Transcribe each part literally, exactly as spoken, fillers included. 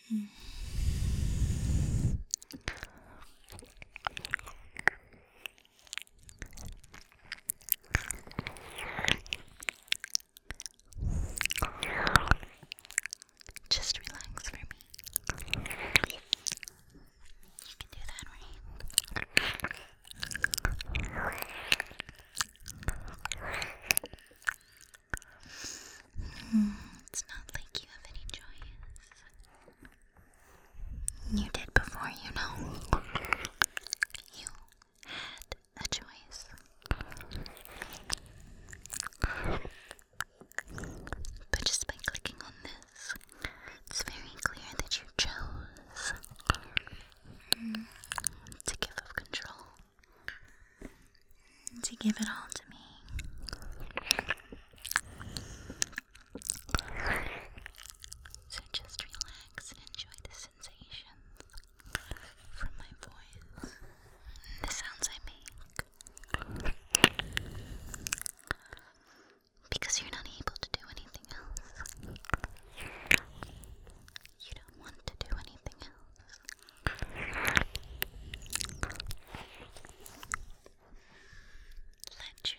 Hmm. Just relax for me. You can do that, right? Hmm. It's not like you have any choice. You did before, you know. You had a choice. But just by clicking on this, it's very clear that you chose mm, to give up control, to give it all to me. So just relax and enjoy the sensations from my voice, the sounds I make, because you're not able to do anything else. You don't want to do anything else. Let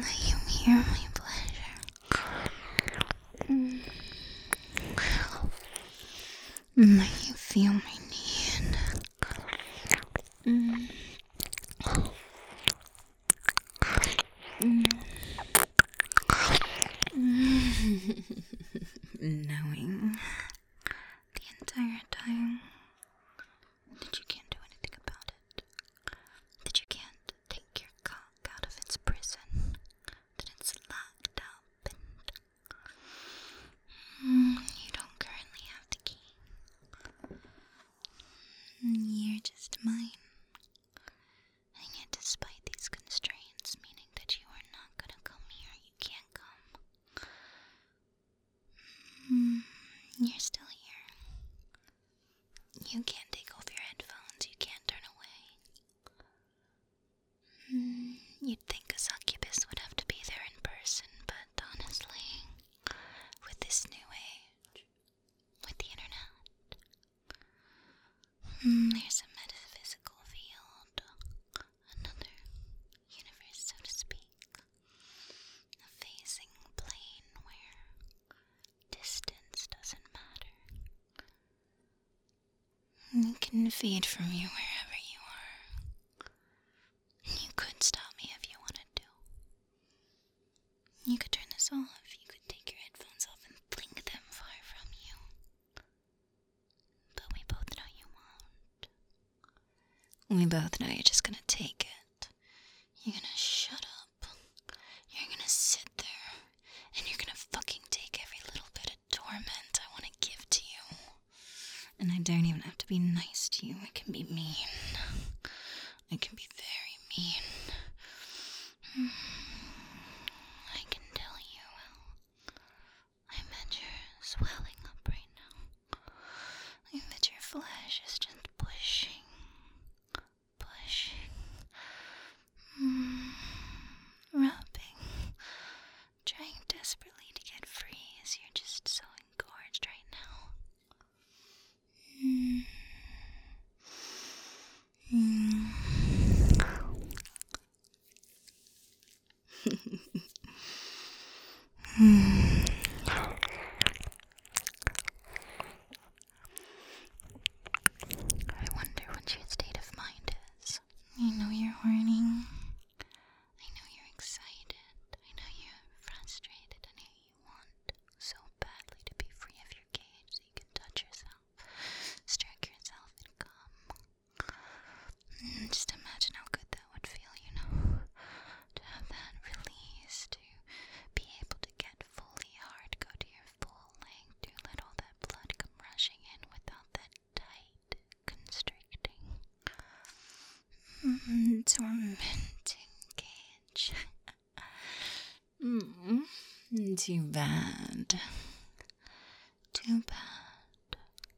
You hear my pleasure. Mm. You feel my need. Mm. Mm. Knowing the entire time that you can't do anything about it, that you can't take your cock out of its prison, that it's locked up, and mm, you don't currently have the key. You're just mine. And yet, despite these constraints, meaning that you are not gonna come here, you can't come. Mm, you're still here. You can't take off your headphones, you can't turn away. Mm, you'd think a succubus would have to be there in person, but honestly, with this new age, with the internet, mm, there's a metaphysical field, another universe, so to speak, a phasing plane where distance doesn't matter. You can feed from you wherever you are. You could stop me if you wanted to. You could turn this off. You could take your headphones off and fling them far from you. But we both know you won't. We both know you're just gonna take it. You're gonna shut up. You're gonna sit there. And you're gonna fucking take every little bit of torment I want to give to you. And I don't even have to be nice to you. I can be mean. I can be very mean. I can tell you how I bet you're swelling up right now. I bet your flesh is just pushing, pushing, mm, rubbing, trying desperately to get free as you're just so engorged right now. Mm. Mm. mm. I wonder what your state of mind is. I know you're horny. I know you're excited. I know you're frustrated. I know you want so badly to be free of your cage so you can touch yourself, stroke yourself, and come. Mm, just imagine how good that would feel, you know, to have that release, to be able to get fully hard, go to your full length, to let all that blood come rushing in without that tight, constricting, mm, tormenting cage. mm, too bad. Too bad.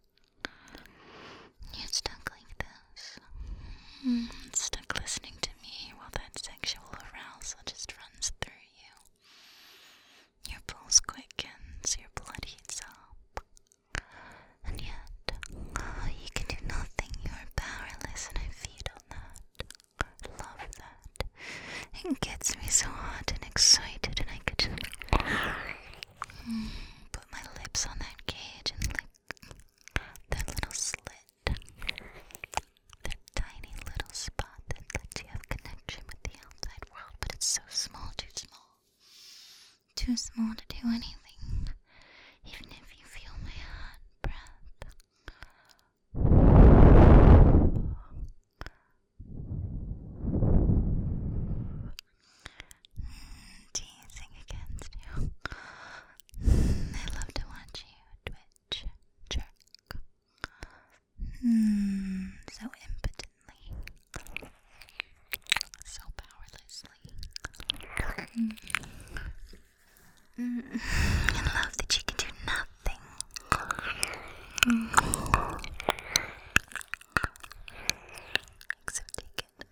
You're stuck like this. Mm, stuck listening to me while that sexual arousal just runs through you. Your pulse quickens, your blood heats up. And yet, oh, you can do nothing. You are powerless, and I feed on that. I love that. It gets me so hot and excited, and I could just mm, put my lips on that cage and lick that little slit. That tiny little spot that lets you have connection with the outside world, but it's so small, too small. Too small to do anything, even if you feel my hot breath. Teasing against you. I love to watch you twitch, jerk. Mm, so impotently. So powerlessly. Mm. Mm. I love that you can do nothing. Mm. Except take it.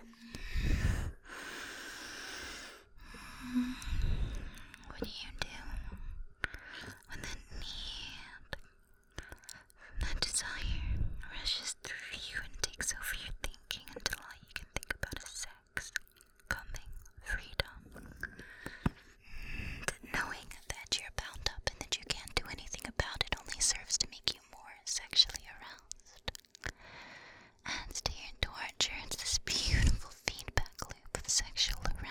Mm. What do you do when that need, that desire rushes through you and takes over your thinking until all you can think about is sex, coming, freedom?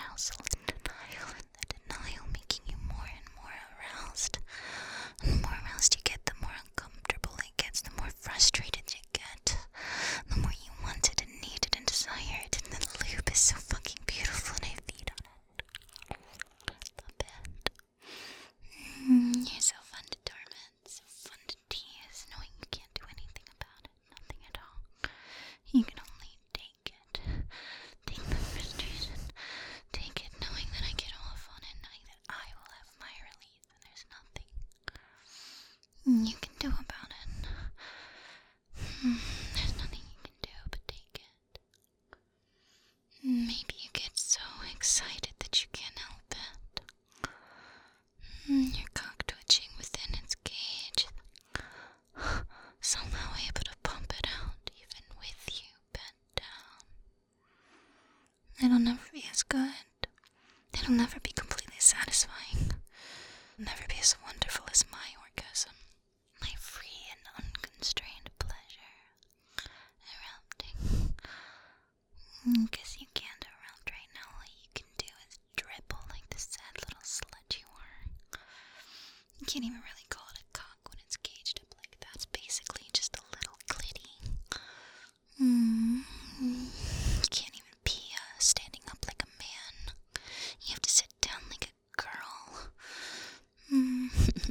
arousal and denial, and the denial making you more and more aroused. And the more aroused you get, the more uncomfortable it gets, the more frustrated you get, the more you want it and need it and desire it, and the loop is so fucking beautiful and I feed on it. Love it. Mm, you're so fun to torment, so fun to tease, knowing you can't do anything about it, nothing at all. You can only take it, take the frustration, take it knowing that I get off on it, knowing that I will have my release and there's nothing you can do about it. Hmm, there's nothing you can do but take it. Maybe you get so excited that you can't help it. Hmm, You're cock twitching within its cage, somehow able to pump it out even with you bent down. It'll never be as good. It'll never be completely satisfying. Never be as wonderful as my orgasm. My free and unconstrained pleasure. Erupting. Because you can't erupt right now. All you can do is dribble like the sad little slut you are. You can't even really call it a cock when it's caged up like that. It's basically just a little clitty. Mm. You can't even pee uh, standing up like a man. You have to sit down like a girl. Mm.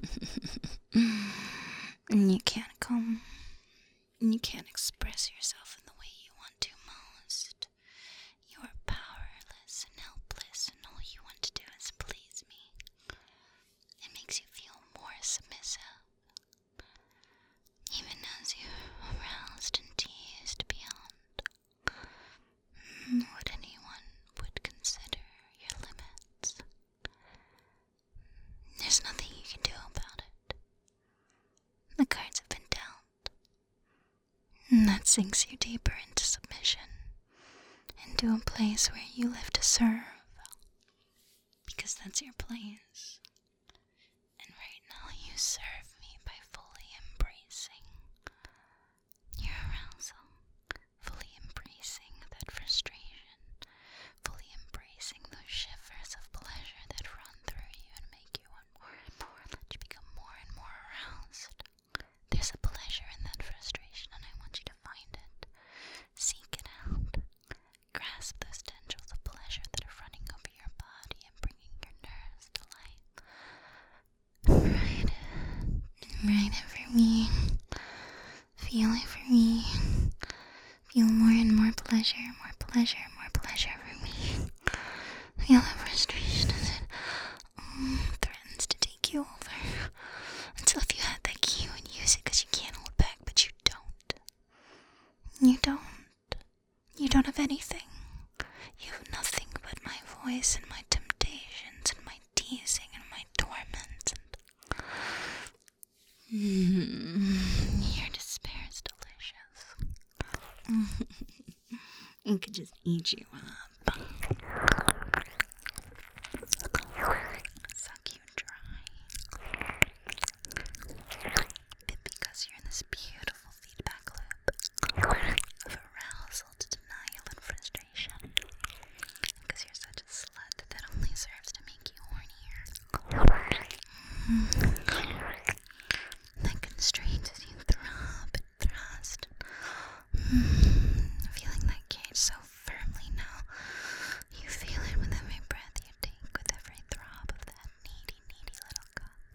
And you can't come. You can't express yourself in the way you want to most. You are powerless and helpless, and all you want to do is please me. It makes you feel more submissive. Even as you're aroused and teased beyond what anyone would consider your limits. There's nothing you can do about it. The cards have been dealt. And that sinks you deeper into submission, into a place where you live to serve. Because that's your place. And right now you serve me by fully embracing your arousal, fully embracing that frustration, fully embracing those shivers of pleasure that run through you and make you want more and more, let you become more and more aroused. There's a pleasure in that frustration, and I want you to find it. Seek it out. Grasp those tendrils of pleasure that are running over your body and bringing your nerves to life. Ride it. Ride it for me. Feel it for me. Feel more and more pleasure, more pleasure, more pleasure for me. Feel the frustration as it um, threatens to take you over. Until if you had that key, you would use it because you can't hold back, but you don't. You don't. You don't have anything. You have nothing but my voice and my temptations and my teasing and my torments and mm, your despair is delicious. It could just eat you up. Suck you dry. But because you're in this beautiful feedback loop of arousal to denial and frustration, because you're such a slut that only serves to make you hornier. Mm. That constrains as you throb and thrust. Mm. Feeling that cage so firmly now. You feel it with every breath you take, with every throb of that needy, needy little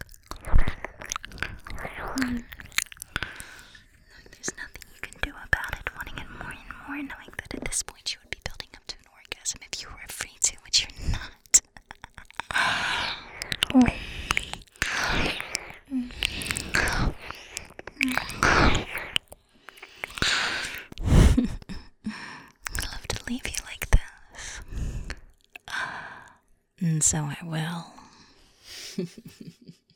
cock. Mm. There's nothing you can do about it, wanting it more and more, knowing that at this point you would be building up to an orgasm if you were free to, which you're not. Mm. I love to leave you like this. And so I will.